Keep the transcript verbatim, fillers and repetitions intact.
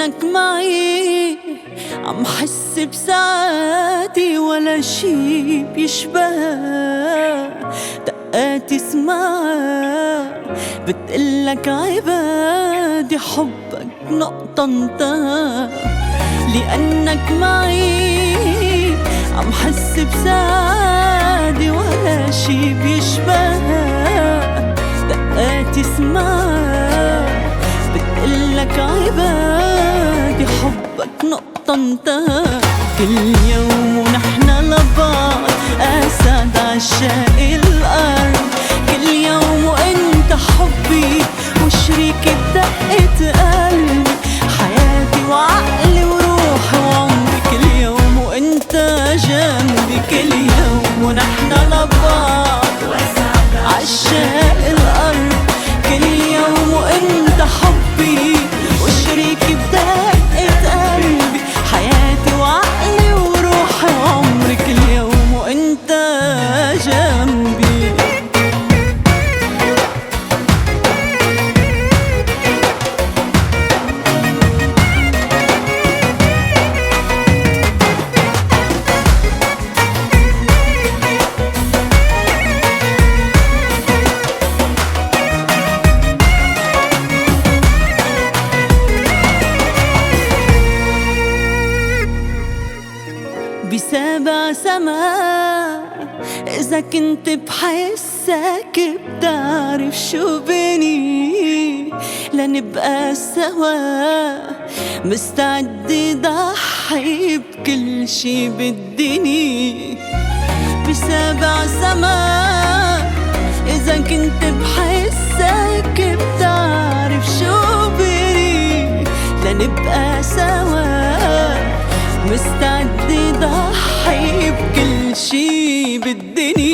لأنك معي عم حس بسعادة ولا شي بيشبهها. دقاتي اسمعها بتقلك عبادي حبك نقطة انتهى. لأنك معي عم حس بسعادة ولا شي بيشبهها. دقاتي اسمعها بتقلك عبادي حبك نقطة انتهى. كل يوم ونحن لبعض أسعد عشاق الأرض. كل يوم وانت حبي وشريكي بدقة قلبي. حياتي وعقلي وروحي وعمري كل يوم وانت جنبي. كل يوم ونحن لبعض عشاق الأرض. كل يوم وانت حبي وشريكي بدقة قلبي. حياتي وعقلي وروحي وعمري كل يوم وانت جنبي. بسابع سما إذا كنت بحسك بتعرف شو بني. لنبقى سوا مستعد ضحي بكل شي بالدنيا. بسابع سما إذا كنت بحسك بتعرف شو بني. لنبقى سوا مستعد ضحي بكل شي بالدنيا.